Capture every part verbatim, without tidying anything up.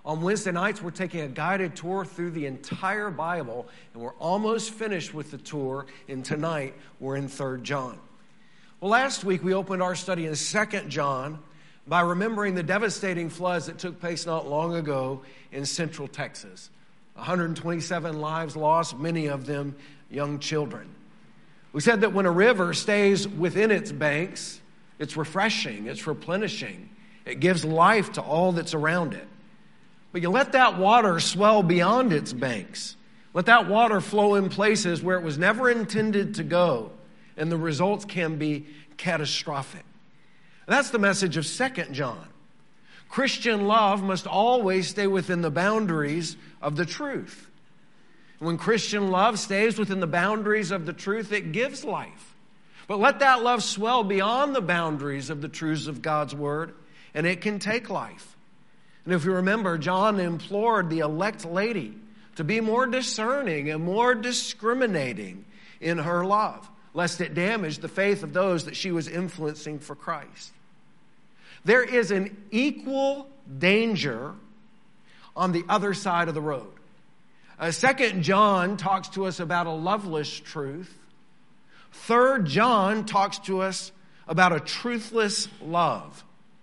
On Wednesday nights, we're taking a guided tour through the entire Bible, and we're almost finished with the tour, and tonight we're in Third John. Well, last week we opened our study in Second John by remembering the devastating floods that took place not long ago in central Texas. one hundred twenty-seven lives lost, many of them young children. We said that when a river stays within its banks, it's refreshing, it's replenishing. It gives life to all that's around it. But you let that water swell beyond its banks. Let that water flow in places where it was never intended to go, and the results can be catastrophic. And that's the message of Second John. Christian love must always stay within the boundaries of the truth. When Christian love stays within the boundaries of the truth, it gives life. But let that love swell beyond the boundaries of the truths of God's Word, and it can take life. And if you remember, John implored the elect lady to be more discerning and more discriminating in her love, lest it damage the faith of those that she was influencing for Christ. There is an equal danger on the other side of the road. Uh, Second John talks to us about a loveless truth. Third John talks to us about a truthless love.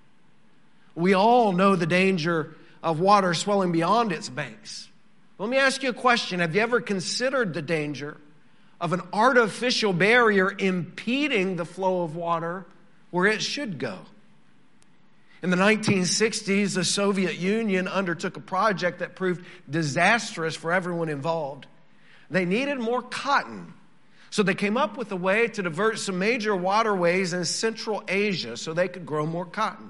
We all know the danger of water swelling beyond its banks. Let me ask you a question. Have you ever considered the danger of an artificial barrier impeding the flow of water where it should go? In the nineteen sixties, the Soviet Union undertook a project that proved disastrous for everyone involved. They needed more cotton, so they came up with a way to divert some major waterways in Central Asia so they could grow more cotton.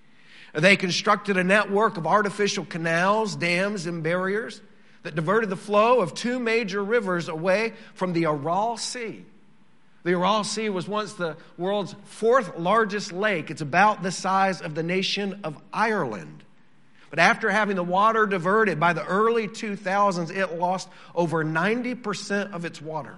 They constructed a network of artificial canals, dams, and barriers that diverted the flow of two major rivers away from the Aral Sea. The Aral Sea was once the world's fourth largest lake. It's about the size of the nation of Ireland. But after having the water diverted by the early two thousands, it lost over ninety percent of its water.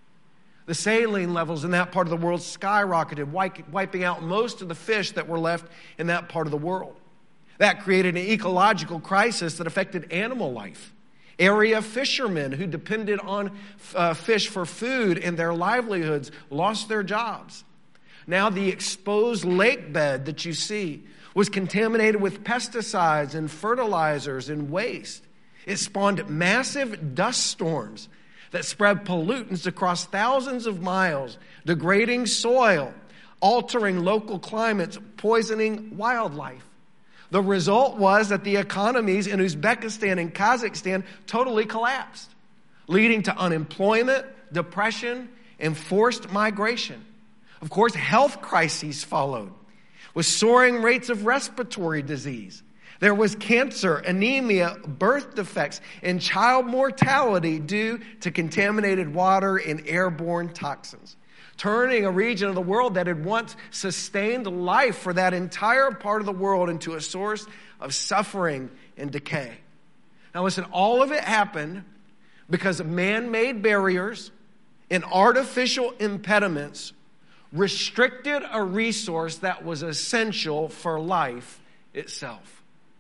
The saline levels in that part of the world skyrocketed, wiping out most of the fish that were left in that part of the world. That created an ecological crisis that affected animal life. Area fishermen who depended on uh, fish for food and their livelihoods lost their jobs. Now the exposed lake bed that you see was contaminated with pesticides and fertilizers and waste. It spawned massive dust storms that spread pollutants across thousands of miles, degrading soil, altering local climates, poisoning wildlife. The result was that the economies in Uzbekistan and Kazakhstan totally collapsed, leading to unemployment, depression, and forced migration. Of course, health crises followed, with soaring rates of respiratory disease. There was cancer, anemia, birth defects, and child mortality due to contaminated water and airborne toxins, turning a region of the world that had once sustained life for that entire part of the world into a source of suffering and decay. Now listen, all of it happened because of man-made barriers and artificial impediments restricted a resource that was essential for life itself.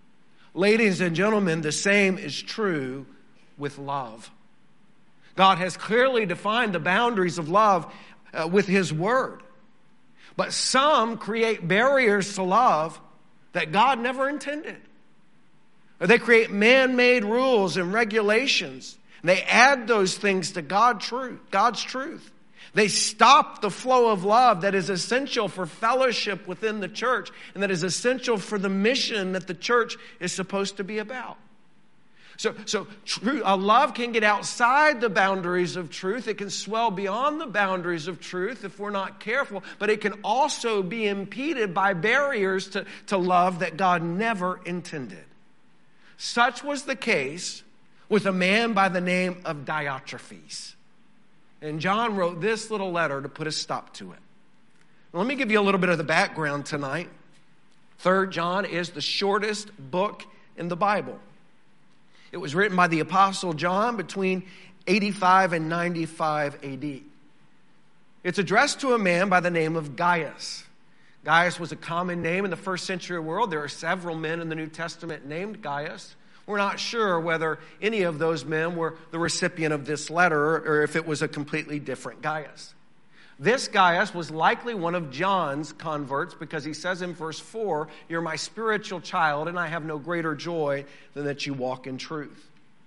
Ladies and gentlemen, the same is true with love. God has clearly defined the boundaries of love uh, with His Word. But some create barriers to love that God never intended. Or they create man-made rules and regulations. And they add those things to God truth, God's truth. They stop the flow of love that is essential for fellowship within the church and that is essential for the mission that the church is supposed to be about. So, so true, uh, love can get outside the boundaries of truth. It can swell beyond the boundaries of truth if we're not careful. But it can also be impeded by barriers to, to love that God never intended. Such was the case with a man by the name of Diotrephes. And John wrote this little letter to put a stop to it. Let me give you a little bit of the background tonight. Third John is the shortest book in the Bible. It was written by the Apostle John between eighty-five and ninety-five A D. It's addressed to a man by the name of Gaius. Gaius was a common name in the first century world. There are several men in the New Testament named Gaius. We're not sure whether any of those men were the recipient of this letter or if it was a completely different Gaius. This Gaius was likely one of John's converts because he says in verse four, "You're my spiritual child, and I have no greater joy than that you walk in truth."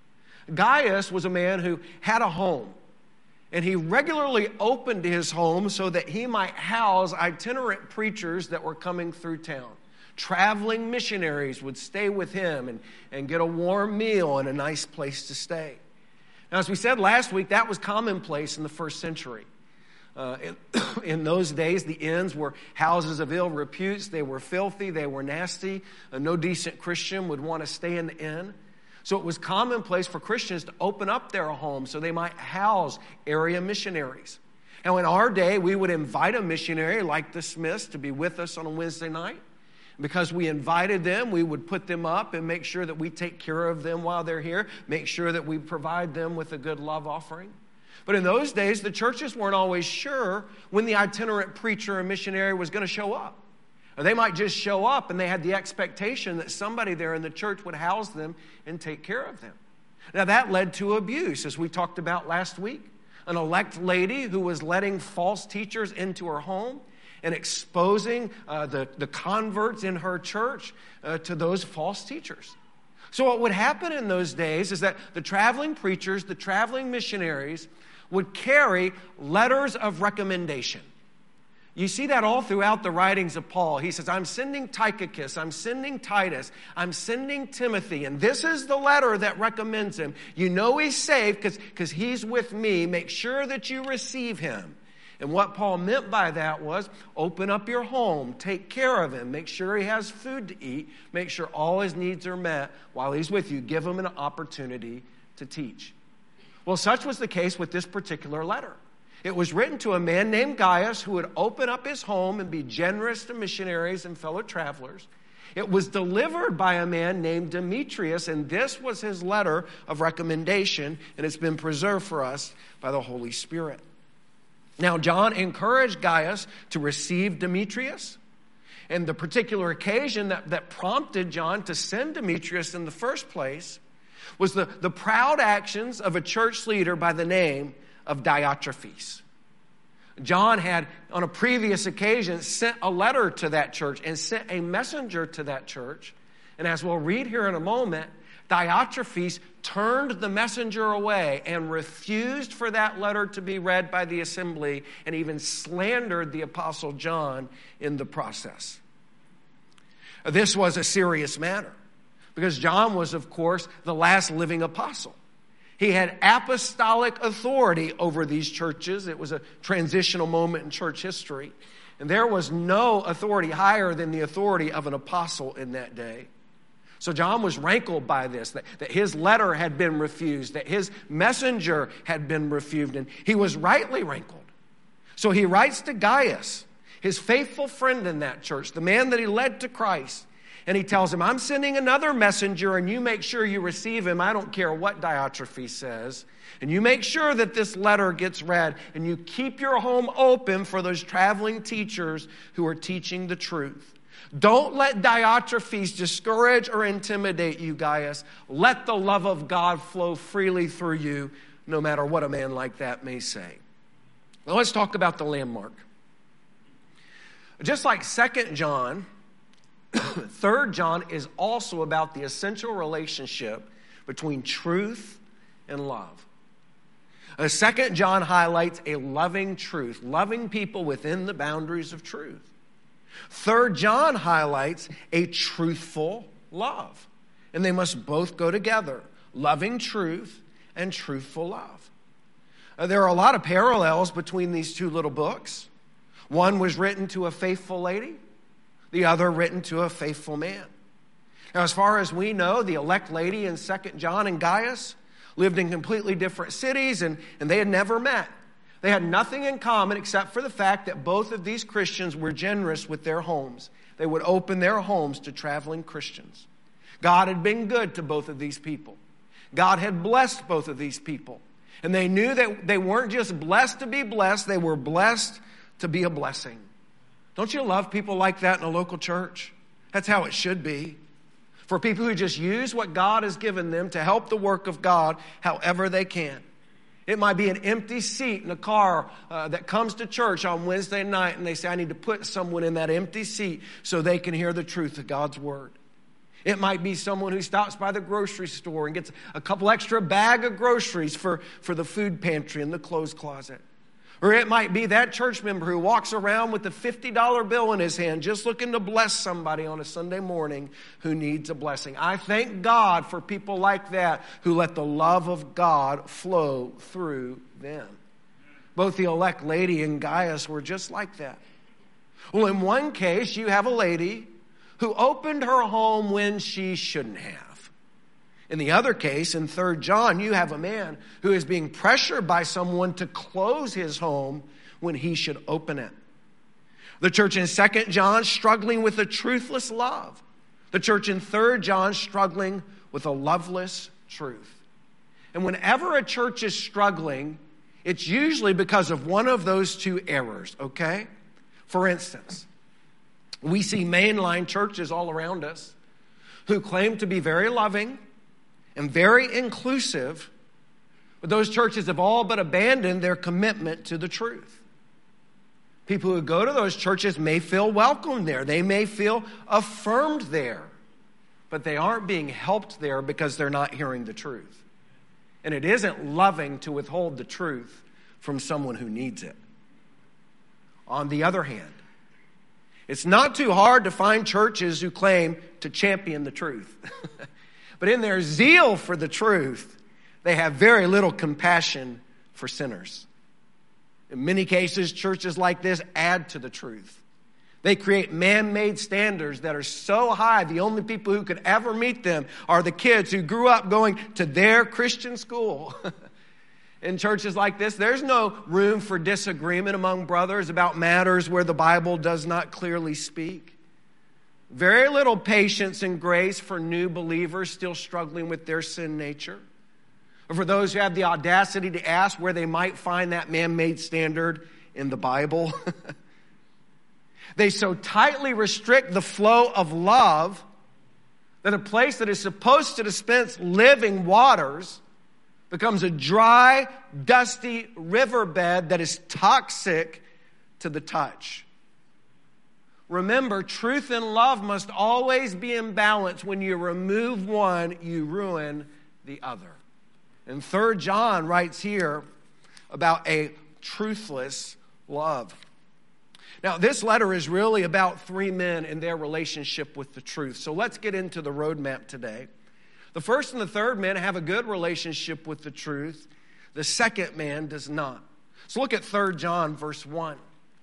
Gaius was a man who had a home, and he regularly opened his home so that he might house itinerant preachers that were coming through town. Traveling missionaries would stay with him and, and get a warm meal and a nice place to stay. Now, as we said last week, that was commonplace in the first century. Uh, in, in those days, the inns were houses of ill repute. They were filthy. They were nasty. Uh, no decent Christian would want to stay in the inn. So it was commonplace for Christians to open up their homes so they might house area missionaries. Now, in our day, we would invite a missionary like the Smiths to be with us on a Wednesday night. Because we invited them, we would put them up and make sure that we take care of them while they're here, make sure that we provide them with a good love offering. But in those days, the churches weren't always sure when the itinerant preacher or missionary was going to show up. Or they might just show up and they had the expectation that somebody there in the church would house them and take care of them. Now that led to abuse, as we talked about last week. An elect lady who was letting false teachers into her home and exposing uh, the, the converts in her church uh, to those false teachers. So what would happen in those days is that the traveling preachers, the traveling missionaries, would carry letters of recommendation. You see that all throughout the writings of Paul. He says, I'm sending Tychicus, I'm sending Titus, I'm sending Timothy, and this is the letter that recommends him. You know he's saved because because he's with me. Make sure that you receive him. And what Paul meant by that was open up your home, take care of him, make sure he has food to eat, make sure all his needs are met while he's with you. Give him an opportunity to teach. Well, such was the case with this particular letter. It was written to a man named Gaius who would open up his home and be generous to missionaries and fellow travelers. It was delivered by a man named Demetrius, and this was his letter of recommendation, and it's been preserved for us by the Holy Spirit. Now, John encouraged Gaius to receive Demetrius. And the particular occasion that, that prompted John to send Demetrius in the first place was the, the proud actions of a church leader by the name of Diotrephes. John had, on a previous occasion, sent a letter to that church and sent a messenger to that church. And as we'll read here in a moment, Diotrephes turned the messenger away and refused for that letter to be read by the assembly and even slandered the Apostle John in the process. This was a serious matter because John was, of course, the last living apostle. He had apostolic authority over these churches. It was a transitional moment in church history. And there was no authority higher than the authority of an apostle in that day. So John was rankled by this, that, that his letter had been refused, that his messenger had been refused, and he was rightly rankled. So he writes to Gaius, his faithful friend in that church, the man that he led to Christ, and he tells him, I'm sending another messenger, and you make sure you receive him. I don't care what Diotrephes says. And you make sure that this letter gets read, and you keep your home open for those traveling teachers who are teaching the truth. Don't let Diotrephes discourage or intimidate you, Gaius. Let the love of God flow freely through you, no matter what a man like that may say. Now let's talk about the landmark. Just like Second John, Third John is also about the essential relationship between truth and love. Uh, Second John highlights a loving truth, loving people within the boundaries of truth. Third John highlights a truthful love. And they must both go together, loving truth and truthful love. Uh, there are a lot of parallels between these two little books. One was written to a faithful lady, the other written to a faithful man. Now, as far as we know, the elect lady in Second John and Gaius lived in completely different cities, and, and they had never met. They had nothing in common except for the fact that both of these Christians were generous with their homes. They would open their homes to traveling Christians. God had been good to both of these people. God had blessed both of these people. And they knew that they weren't just blessed to be blessed, they were blessed to be a blessing. Don't you love people like that in a local church? That's how it should be. for people who just use what God has given them to help the work of God however they can. It might be an empty seat in a car uh, that comes to church on Wednesday night, and they say, I need to put someone in that empty seat so they can hear the truth of God's word. It might be someone who stops by the grocery store and gets a couple extra bag of groceries for, for the food pantry and the clothes closet. Or it might be that church member who walks around with a fifty dollar bill in his hand just looking to bless somebody on a Sunday morning who needs a blessing. I thank God for people like that who let the love of God flow through them. Both the elect lady and Gaius were just like that. Well, in one case, you have a lady who opened her home when she shouldn't have. In the other case, in Third John, you have a man who is being pressured by someone to close his home when he should open it. The church in Second John struggling with a truthless love. The church in Third John struggling with a loveless truth. And whenever a church is struggling, it's usually because of one of those two errors, okay? For instance, we see mainline churches all around us who claim to be very loving and very inclusive, but those churches have all but abandoned their commitment to the truth. People who go to those churches may feel welcome there. They may feel affirmed there, but they aren't being helped there because they're not hearing the truth. And it isn't loving to withhold the truth from someone who needs it. On the other hand, it's not too hard to find churches who claim to champion the truth. But in their zeal for the truth, they have very little compassion for sinners. In many cases, churches like this add to the truth. They create man-made standards that are so high, the only people who could ever meet them are the kids who grew up going to their Christian school. In churches like this, there's no room for disagreement among brothers about matters where the Bible does not clearly speak. Very little patience and grace for new believers still struggling with their sin nature. Or for those who have the audacity to ask where they might find that man-made standard in the Bible. They so tightly restrict the flow of love that a place that is supposed to dispense living waters becomes a dry, dusty riverbed that is toxic to the touch. Remember, truth and love must always be in balance. When you remove one, you ruin the other. And Third John writes here about a truthless love. Now, this letter is really about three men and their relationship with the truth. So let's get into the roadmap today. The first and the third men have a good relationship with the truth. The second man does not. So look at Third John, verse one.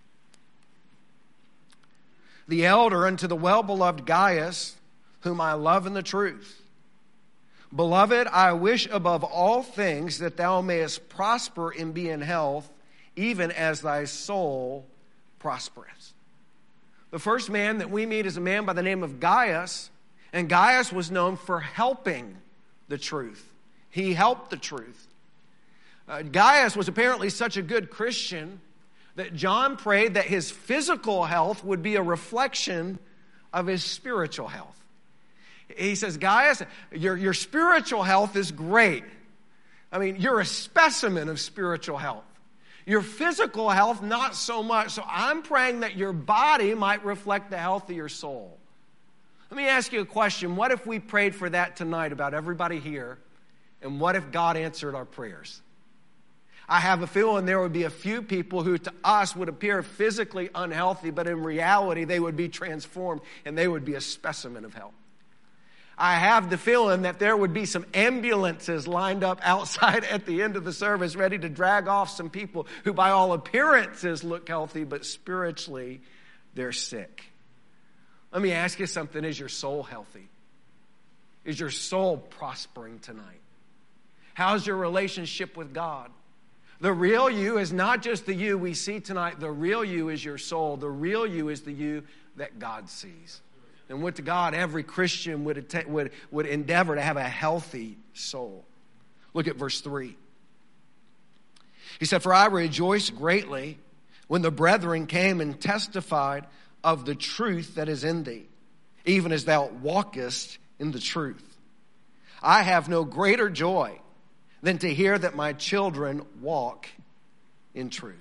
The elder unto the well-beloved Gaius, whom I love in the truth. Beloved, I wish above all things that thou mayest prosper and be in health, even as thy soul prospereth. The first man that we meet is a man by the name of Gaius, and Gaius was known for helping the truth. He helped the truth. Uh, Gaius was apparently such a good Christian that John prayed that his physical health would be a reflection of his spiritual health. He says, Gaius, your, your spiritual health is great. I mean, you're a specimen of spiritual health. Your physical health, not so much. So I'm praying that your body might reflect the health of your soul. Let me ask you a question. What if we prayed for that tonight about everybody here? And what if God answered our prayers? I have a feeling there would be a few people who to us would appear physically unhealthy, but in reality they would be transformed and they would be a specimen of health. I have the feeling that there would be some ambulances lined up outside at the end of the service ready to drag off some people who by all appearances look healthy, but spiritually they're sick. Let me ask you something. Is your soul healthy? Is your soul prospering tonight? How's your relationship with God? The real you is not just the you we see tonight. The real you is your soul. The real you is the you that God sees. And with God, every Christian would, att- would, would endeavor to have a healthy soul. Look at verse three. He said, for I rejoiced greatly when the brethren came and testified of the truth that is in thee, even as thou walkest in the truth. I have no greater joy than to hear that my children walk in truth.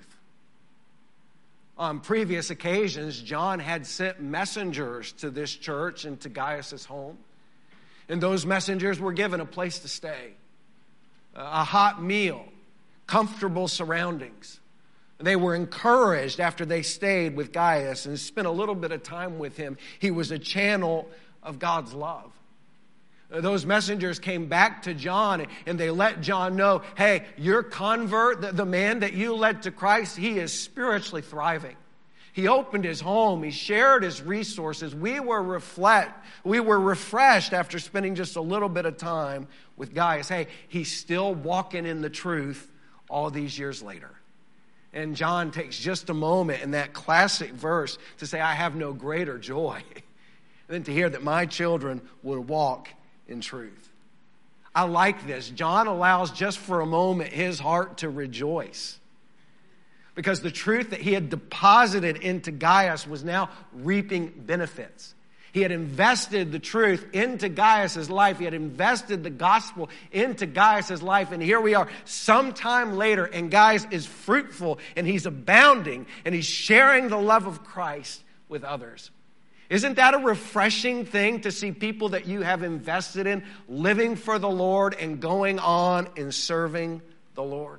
On previous occasions, John had sent messengers to this church and to Gaius' home. And those messengers were given a place to stay, a hot meal, comfortable surroundings. They were encouraged after they stayed with Gaius and spent a little bit of time with him. He was a channel of God's love. Those messengers came back to John and they let John know, hey, your convert, the, the man that you led to Christ, he is spiritually thriving. He opened his home. He shared his resources. We were reflect, we were refreshed after spending just a little bit of time with Gaius. Hey, he's still walking in the truth all these years later. And John takes just a moment in that classic verse to say, I have no greater joy than to hear that my children would walk in truth. I like this. John allows just for a moment his heart to rejoice, because the truth that he had deposited into Gaius was now reaping benefits. He had invested the truth into Gaius' life. He had invested the gospel into Gaius' life. And here we are sometime later, and Gaius is fruitful, and he's abounding, and he's sharing the love of Christ with others. Isn't that a refreshing thing to see people that you have invested in living for the Lord and going on and serving the Lord?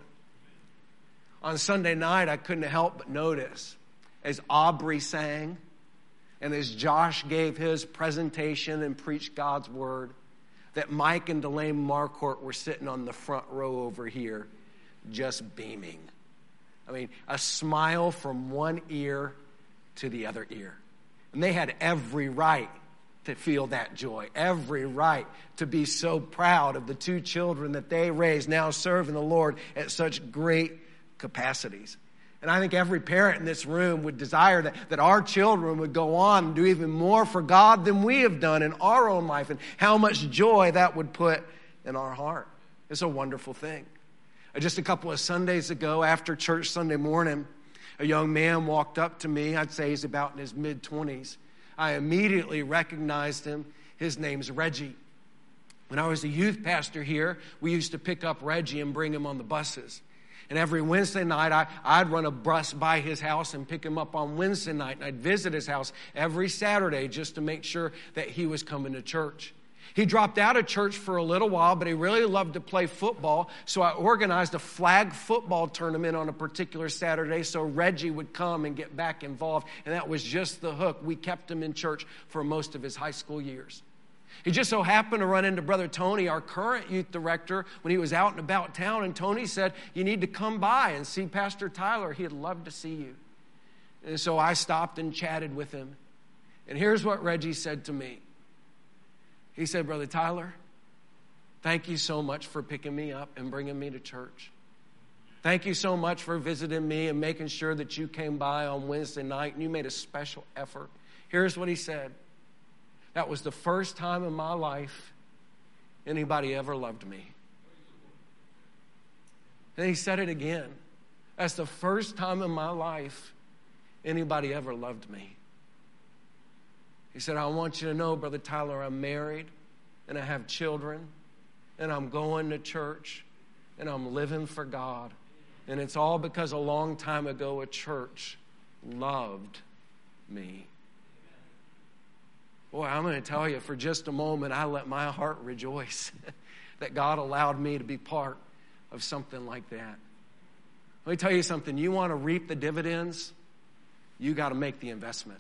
On Sunday night, I couldn't help but notice as Aubrey sang and as Josh gave his presentation and preached God's word, that Mike and Delane Marcourt were sitting on the front row over here just beaming. I mean, a smile from one ear to the other ear. And they had every right to feel that joy, every right to be so proud of the two children that they raised, now serving the Lord at such great capacities. And I think every parent in this room would desire that, that our children would go on and do even more for God than we have done in our own life, and how much joy that would put in our heart. It's a wonderful thing. Just a couple of Sundays ago, after church Sunday morning, a young man walked up to me. I'd say he's about in his mid-twenties. I immediately recognized him. His name's Reggie. When I was a youth pastor here, we used to pick up Reggie and bring him on the buses. And every Wednesday night, I, I'd run a bus by his house and pick him up on Wednesday night. And I'd visit his house every Saturday just to make sure that he was coming to church. He dropped out of church for a little while, but he really loved to play football. So I organized a flag football tournament on a particular Saturday so Reggie would come and get back involved. And that was just the hook. We kept him in church for most of his high school years. He just so happened to run into Brother Tony, our current youth director, when he was out and about town. And Tony said, you need to come by and see Pastor Tyler. He'd love to see you. And so I stopped and chatted with him. And here's what Reggie said to me. He said, Brother Tyler, thank you so much for picking me up and bringing me to church. Thank you so much for visiting me and making sure that you came by on Wednesday night and you made a special effort. Here's what he said. That was the first time in my life anybody ever loved me. And he said it again. That's the first time in my life anybody ever loved me. He said, I want you to know, Brother Tyler, I'm married and I have children and I'm going to church and I'm living for God. And it's all because a long time ago a church loved me. Boy, I'm going to tell you, for just a moment, I let my heart rejoice that God allowed me to be part of something like that. Let me tell you something. You want to reap the dividends, you got to make the investment.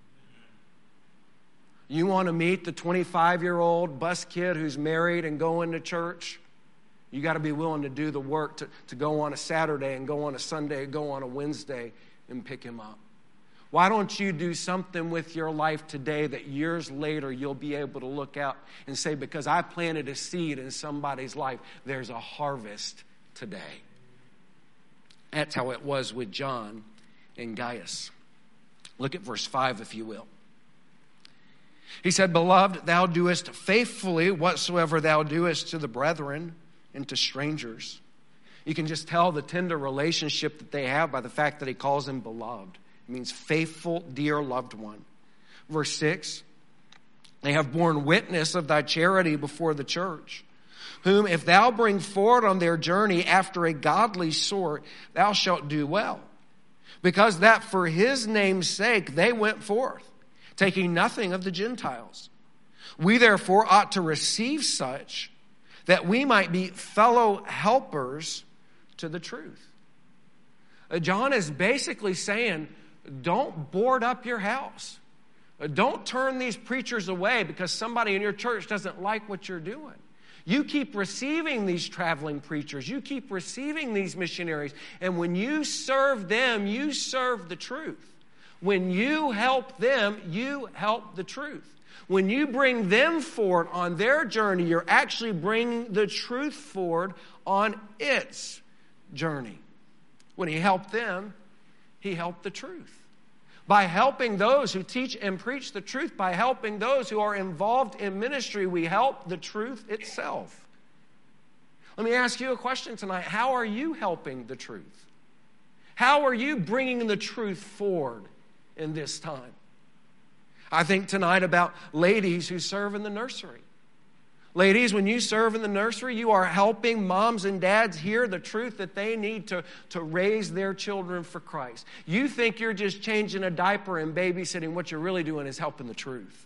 You want to meet the twenty-five-year-old bus kid who's married and going to church? You got to be willing to do the work to, to go on a Saturday and go on a Sunday, go on a Wednesday and pick him up. Why don't you do something with your life today that years later you'll be able to look out and say, because I planted a seed in somebody's life, there's a harvest today. That's how it was with John and Gaius. Look at verse five, if you will. He said, Beloved, thou doest faithfully whatsoever thou doest to the brethren and to strangers. You can just tell the tender relationship that they have by the fact that he calls him beloved. It means faithful, dear, loved one. Verse six, They have borne witness of thy charity before the church, whom if thou bring forward on their journey after a godly sort, thou shalt do well. Because that for his name's sake they went forth, taking nothing of the Gentiles. We therefore ought to receive such, that we might be fellow helpers to the truth. John is basically saying, don't board up your house. Don't turn these preachers away because somebody in your church doesn't like what you're doing. You keep receiving these traveling preachers. You keep receiving these missionaries. And when you serve them, you serve the truth. When you help them, you help the truth. When you bring them forward on their journey, you're actually bringing the truth forward on its journey. When he helped them, he helped the truth. By helping those who teach and preach the truth, by helping those who are involved in ministry, we help the truth itself. Let me ask you a question tonight. How are you helping the truth? How are you bringing the truth forward in this time? I think tonight about ladies who serve in the nursery. Ladies, when you serve in the nursery, you are helping moms and dads hear the truth that they need to, to raise their children for Christ. You think you're just changing a diaper and babysitting. What you're really doing is helping the truth.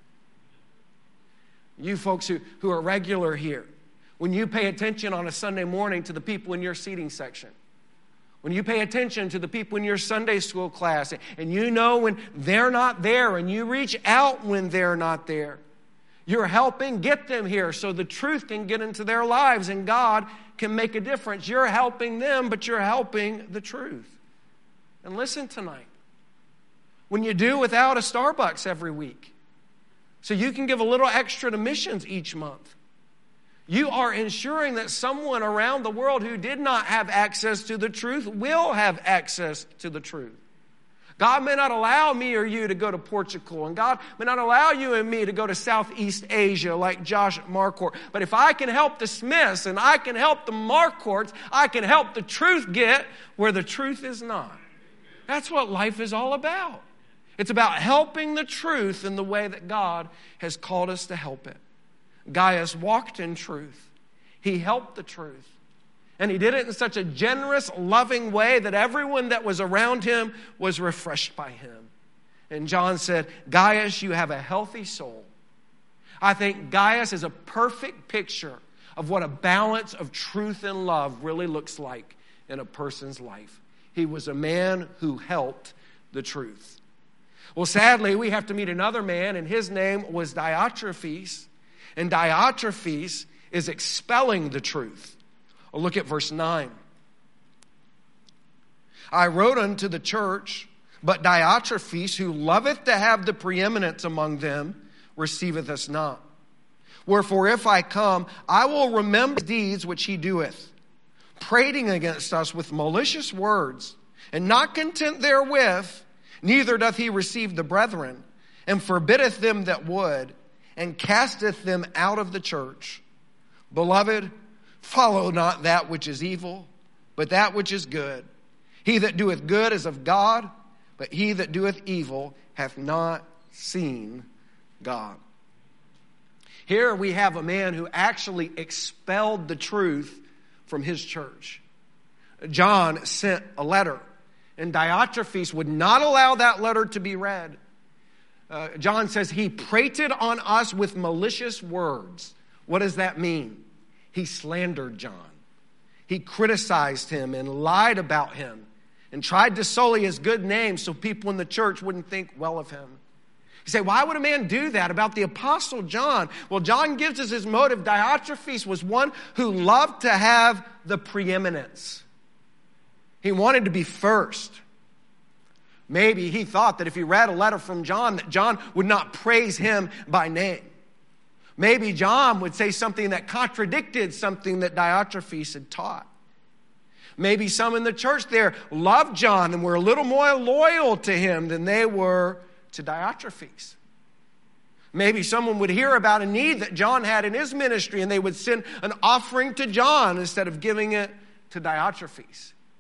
You folks who, who are regular here, when you pay attention on a Sunday morning to the people in your seating section, when you pay attention to the people in your Sunday school class, and you know when they're not there, and you reach out when they're not there, you're helping get them here so the truth can get into their lives and God can make a difference. You're helping them, but you're helping the truth. And listen tonight. When you do without a Starbucks every week, so you can give a little extra to missions each month, you are ensuring that someone around the world who did not have access to the truth will have access to the truth. God may not allow me or you to go to Portugal, and God may not allow you and me to go to Southeast Asia like Josh Marquardt. But if I can help the Smiths and I can help the Marquardts, I can help the truth get where the truth is not. That's what life is all about. It's about helping the truth in the way that God has called us to help it. Gaius walked in truth. He helped the truth. And he did it in such a generous, loving way that everyone that was around him was refreshed by him. And John said, Gaius, you have a healthy soul. I think Gaius is a perfect picture of what a balance of truth and love really looks like in a person's life. He was a man who helped the truth. Well, sadly, we have to meet another man, and his name was Diotrephes. And Diotrephes is expelling the truth. Well, look at verse nine. I wrote unto the church, but Diotrephes, who loveth to have the preeminence among them, receiveth us not. Wherefore, if I come, I will remember the deeds which he doeth, prating against us with malicious words, and not content therewith, neither doth he receive the brethren, and forbiddeth them that would, and casteth them out of the church. Beloved, follow not that which is evil, but that which is good. He that doeth good is of God, but he that doeth evil hath not seen God. Here we have a man who actually expelled the truth from his church. John sent a letter, and Diotrephes would not allow that letter to be read. Uh, John says he prated on us with malicious words. What does that mean? He slandered John. He criticized him and lied about him and tried to sully his good name so people in the church wouldn't think well of him. You say, why would a man do that about the Apostle John? Well, John gives us his motive. Diotrephes was one who loved to have the preeminence. He wanted to be first. Maybe he thought that if he read a letter from John, that John would not praise him by name. Maybe John would say something that contradicted something that Diotrephes had taught. Maybe some in the church there loved John and were a little more loyal to him than they were to Diotrephes. Maybe someone would hear about a need that John had in his ministry and they would send an offering to John instead of giving it to Diotrephes.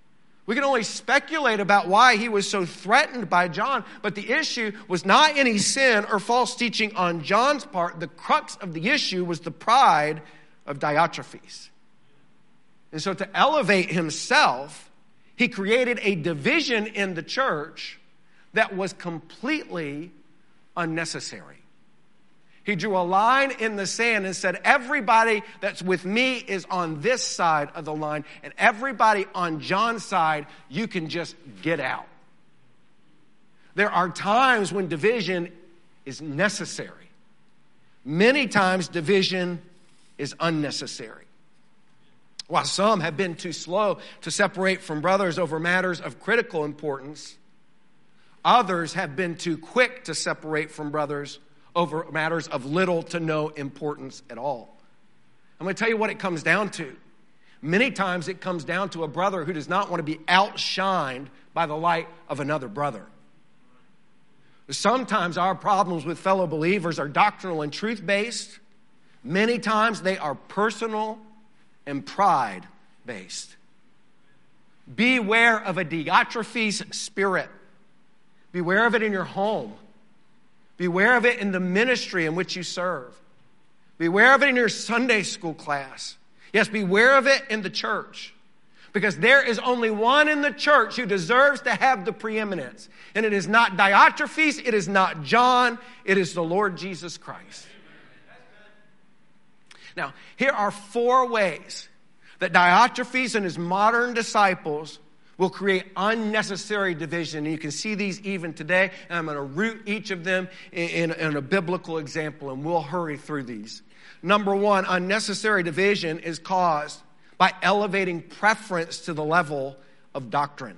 We can only speculate about why he was so threatened by John, but the issue was not any sin or false teaching on John's part. The crux of the issue was the pride of Diotrephes. And so to elevate himself, he created a division in the church that was completely unnecessary. He drew a line in the sand and said, everybody that's with me is on this side of the line, and everybody on John's side, you can just get out. There are times when division is necessary. Many times division is unnecessary. While some have been too slow to separate from brothers over matters of critical importance, others have been too quick to separate from brothers over matters of little to no importance at all. I'm going to tell you what it comes down to. Many times it comes down to a brother who does not want to be outshined by the light of another brother. Sometimes our problems with fellow believers are doctrinal and truth-based. Many times they are personal and pride-based. Beware of a Diotrephes spirit. Beware of it in your home. Beware of it in the ministry in which you serve. Beware of it in your Sunday school class. Yes, beware of it in the church. Because there is only one in the church who deserves to have the preeminence. And it is not Diotrephes, it is not John, it is the Lord Jesus Christ. Now, here are four ways that Diotrephes and his modern disciples will create unnecessary division. And you can see these even today. And I'm going to root each of them in, in, in a biblical example, and we'll hurry through these. Number one, unnecessary division is caused by elevating preference to the level of doctrine.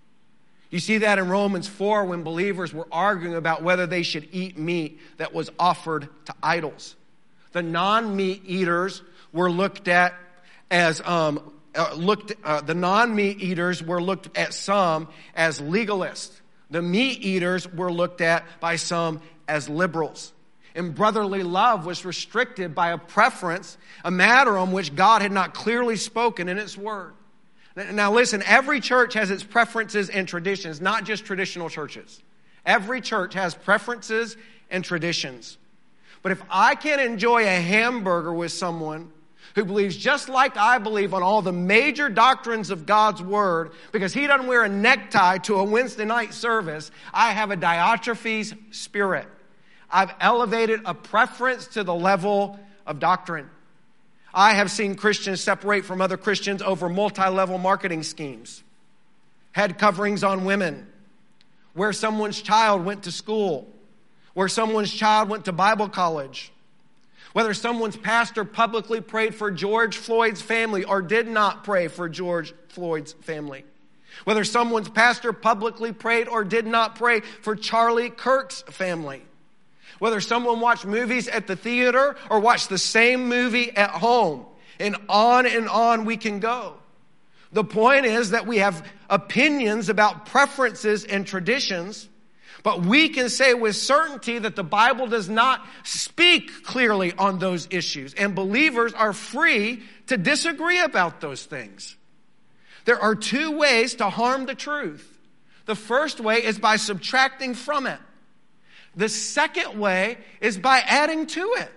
You see that in Romans four when believers were arguing about whether they should eat meat that was offered to idols. The non-meat eaters were looked at as um, uh, looked. Uh, the non-meat eaters were looked at some as legalists. The meat eaters were looked at by some as liberals. And brotherly love was restricted by a preference, a matter on which God had not clearly spoken in its word. Now listen, every church has its preferences and traditions, not just traditional churches. Every church has preferences and traditions. But if I can enjoy a hamburger with someone who believes just like I believe on all the major doctrines of God's word, because he doesn't wear a necktie to a Wednesday night service, I have a Diotrephes spirit. I've elevated a preference to the level of doctrine. I have seen Christians separate from other Christians over multi-level marketing schemes, head coverings on women, where someone's child went to school, where someone's child went to Bible college, whether someone's pastor publicly prayed for George Floyd's family or did not pray for George Floyd's family, whether someone's pastor publicly prayed or did not pray for Charlie Kirk's family, whether someone watched movies at the theater or watched the same movie at home, and on and on we can go. The point is that we have opinions about preferences and traditions, but we can say with certainty that the Bible does not speak clearly on those issues, and believers are free to disagree about those things. There are two ways to harm the truth. The first way is by subtracting from it. The second way is by adding to it.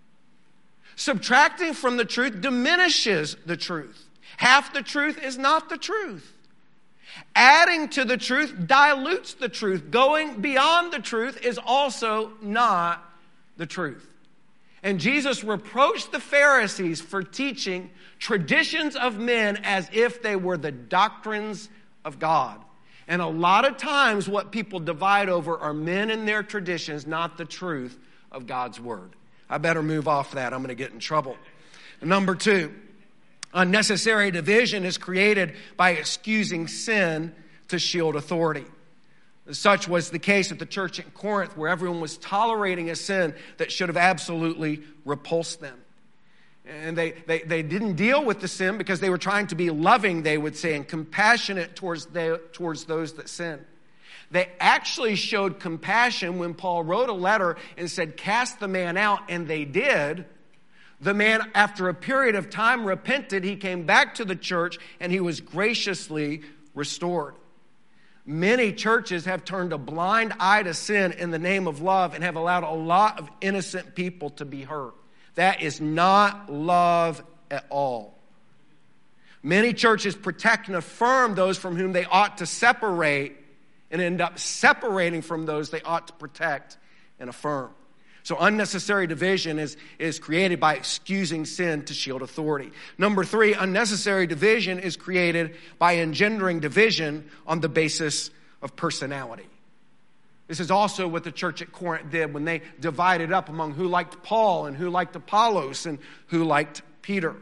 Subtracting from the truth diminishes the truth. Half the truth is not the truth. Adding to the truth dilutes the truth. Going beyond the truth is also not the truth. And Jesus reproached the Pharisees for teaching traditions of men as if they were the doctrines of God. And a lot of times what people divide over are men and their traditions, not the truth of God's word. I better move off that. I'm going to get in trouble. Number two, unnecessary division is created by excusing sin to shield authority. Such was the case at the church in Corinth, where everyone was tolerating a sin that should have absolutely repulsed them. And they, they, they didn't deal with the sin because they were trying to be loving, they would say, and compassionate towards, they, towards those that sin. They actually showed compassion when Paul wrote a letter and said, cast the man out, and they did. The man, after a period of time, repented. He came back to the church, and he was graciously restored. Many churches have turned a blind eye to sin in the name of love and have allowed a lot of innocent people to be hurt. That is not love at all. Many churches protect and affirm those from whom they ought to separate and end up separating from those they ought to protect and affirm. So unnecessary division is, is created by excusing sin to shield authority. Number three, unnecessary division is created by engendering division on the basis of personality. This is also what the church at Corinth did when they divided up among who liked Paul and who liked Apollos and who liked Peter.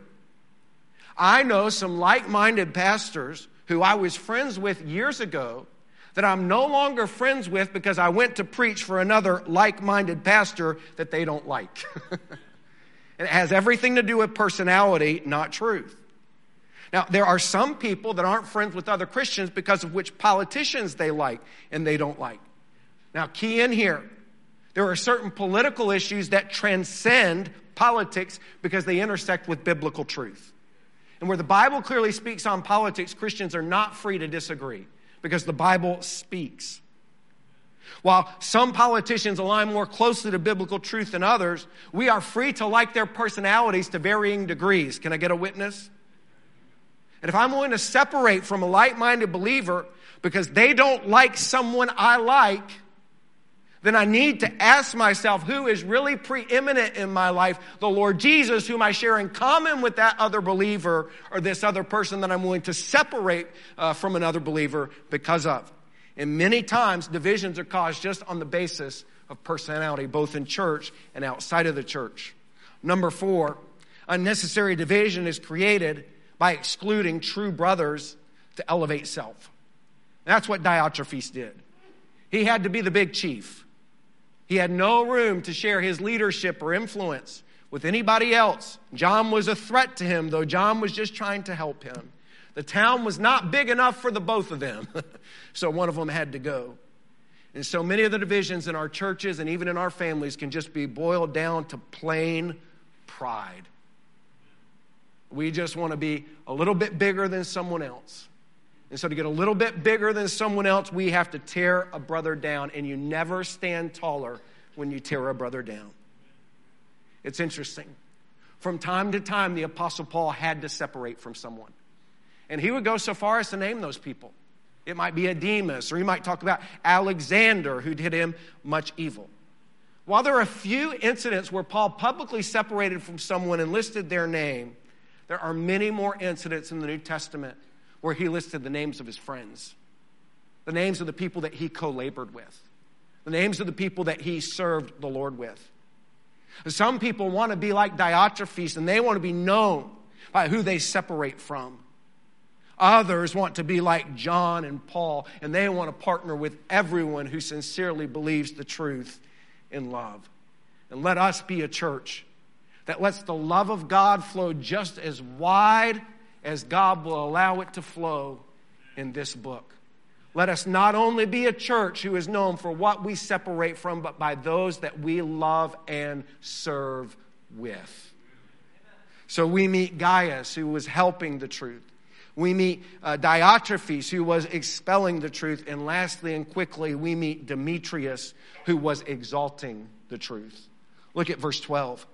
I know some like-minded pastors who I was friends with years ago that I'm no longer friends with because I went to preach for another like-minded pastor that they don't like. It has everything to do with personality, not truth. Now, there are some people that aren't friends with other Christians because of which politicians they like and they don't like. Now, key in here, there are certain political issues that transcend politics because they intersect with biblical truth. And where the Bible clearly speaks on politics, Christians are not free to disagree because the Bible speaks. While some politicians align more closely to biblical truth than others, we are free to like their personalities to varying degrees. Can I get a witness? And if I'm willing to separate from a like-minded believer because they don't like someone I like, then I need to ask myself who is really preeminent in my life, the Lord Jesus, whom I share in common with that other believer or this other person that I'm willing to separate uh, from another believer because of. And many times divisions are caused just on the basis of personality, both in church and outside of the church. Number four, unnecessary division is created by excluding true brothers to elevate self. That's what Diotrephes did. He had to be the big chief. He had no room to share his leadership or influence with anybody else. John was a threat to him, though John was just trying to help him. The town was not big enough for the both of them, so one of them had to go. And so many of the divisions in our churches and even in our families can just be boiled down to plain pride. We just want to be a little bit bigger than someone else. And so to get a little bit bigger than someone else, we have to tear a brother down. And you never stand taller when you tear a brother down. It's interesting. From time to time, the Apostle Paul had to separate from someone. And he would go so far as to name those people. It might be a Demas, or he might talk about Alexander, who did him much evil. While there are a few incidents where Paul publicly separated from someone and listed their name, there are many more incidents in the New Testament where he listed the names of his friends, the names of the people that he co-labored with, the names of the people that he served the Lord with. Some people want to be like Diotrephes, and they want to be known by who they separate from. Others want to be like John and Paul, and they want to partner with everyone who sincerely believes the truth in love. And let us be a church that lets the love of God flow just as wide as God will allow it to flow in this book. Let us not only be a church who is known for what we separate from, but by those that we love and serve with. So we meet Gaius, who was helping the truth. We meet uh, Diotrephes, who was expelling the truth. And lastly and quickly, we meet Demetrius, who was exalting the truth. Look at verse twelve.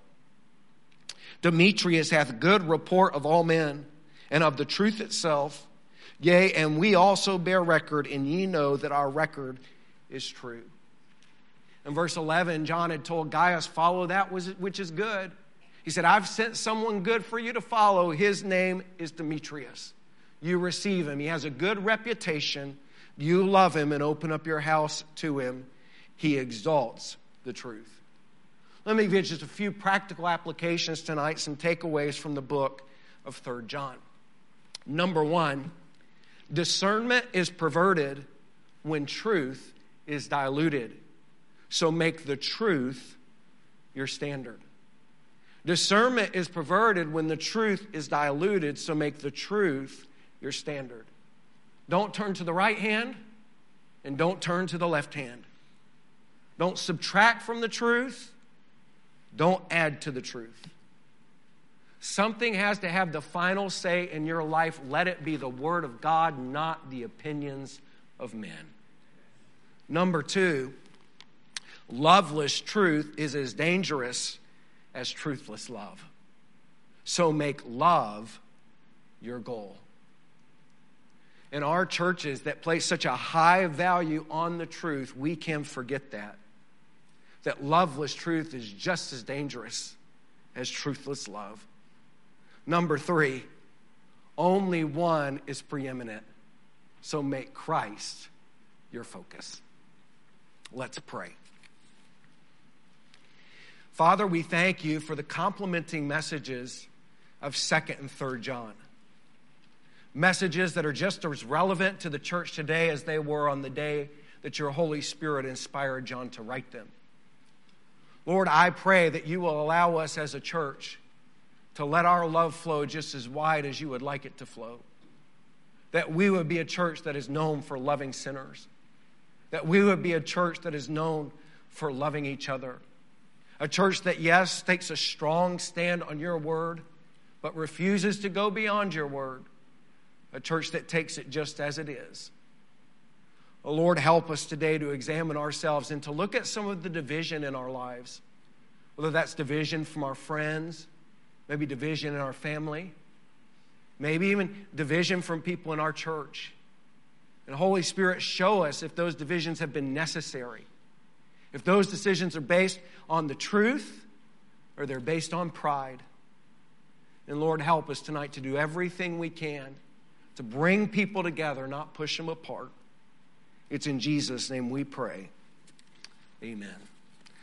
Demetrius hath good report of all men, and of the truth itself. Yea, and we also bear record, and ye know that our record is true. In verse eleven, John had told Gaius, follow that which is good. He said, I've sent someone good for you to follow. His name is Demetrius. You receive him. He has a good reputation. You love him and open up your house to him. He exalts the truth. Let me give you just a few practical applications tonight, some takeaways from the book of Third John. Number one, discernment is perverted when truth is diluted. So make the truth your standard. Discernment is perverted when the truth is diluted, so make the truth your standard. Don't turn to the right hand and don't turn to the left hand. Don't subtract from the truth. Don't add to the truth. Something has to have the final say in your life. Let it be the Word of God, not the opinions of men. Number two, loveless truth is as dangerous as truthless love. So make love your goal. In our churches that place such a high value on the truth, we can forget that. That loveless truth is just as dangerous as truthless love. Number three, only one is preeminent. So make Christ your focus. Let's pray. Father, we thank you for the complementing messages of Second and Third John. Messages that are just as relevant to the church today as they were on the day that your Holy Spirit inspired John to write them. Lord, I pray that you will allow us as a church to let our love flow just as wide as you would like it to flow. That we would be a church that is known for loving sinners. That we would be a church that is known for loving each other. A church that, yes, takes a strong stand on your word, but refuses to go beyond your word. A church that takes it just as it is. Oh, Lord, help us today to examine ourselves and to look at some of the division in our lives. Whether that's division from our friends, maybe division in our family, maybe even division from people in our church. And Holy Spirit, show us if those divisions have been necessary. If those decisions are based on the truth or they're based on pride. And Lord, help us tonight to do everything we can to bring people together, not push them apart. It's in Jesus' name we pray. Amen.